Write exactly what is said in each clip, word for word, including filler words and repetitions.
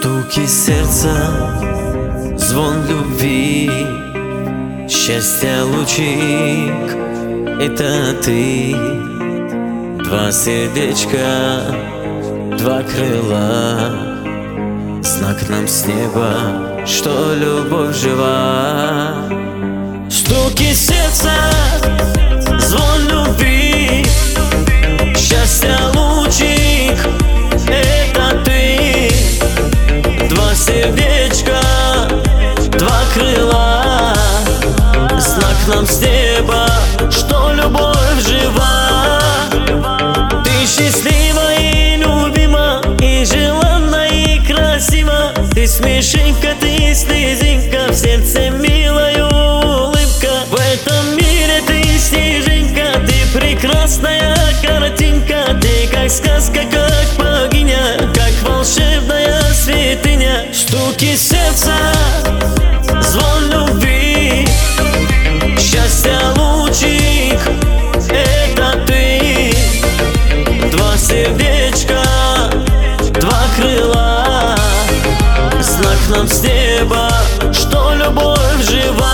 Стуки сердца, звон любви, счастья лучик — это ты. Два сердечка, два крыла, знак нам с неба, что любовь жива. Стуки сердца, звон любви, счастья лучик — это ты. Два сердечка, два крыла, знак нам с неба, что любовь жива. Ты счастлива и любима, и желанна, и красива. Ты смешинка, ты слезинка, в сердце милая улыбка. В этом мире ты снежинка, ты прекрасная картинка. Ты как сказка, как богиня, как волшебная святыня. Стуки сердца, звон любви, счастья лучик — это ты. Два сердечка, два крыла, знак нам с неба, что любовь жива.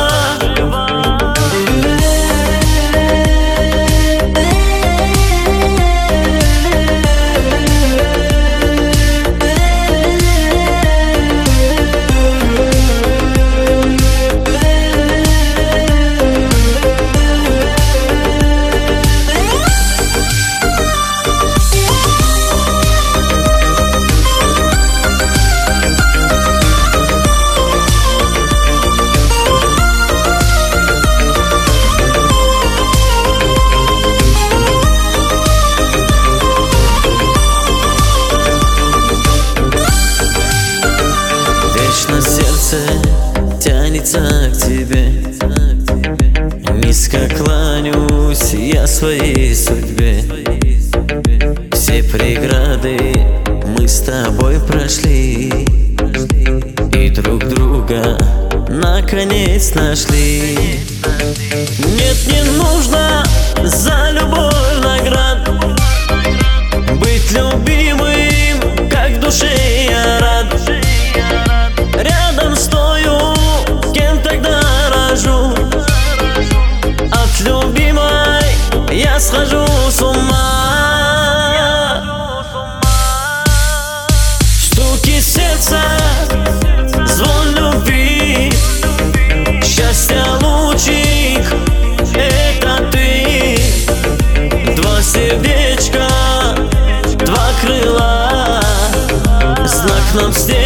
Сердце тянется к тебе, низко кланяюсь я своей судьбе. Все преграды мы с тобой прошли, и друг друга наконец нашли. Нет, не нужно за любовь наград, быть любимым, как в душе я рад. Рядом стою, кем тогда рожу? От любимой я схожу с ума. Стуки сердца, звон любви, счастья лучик — это ты. Два сердечка, два крыла, знак нам с неба,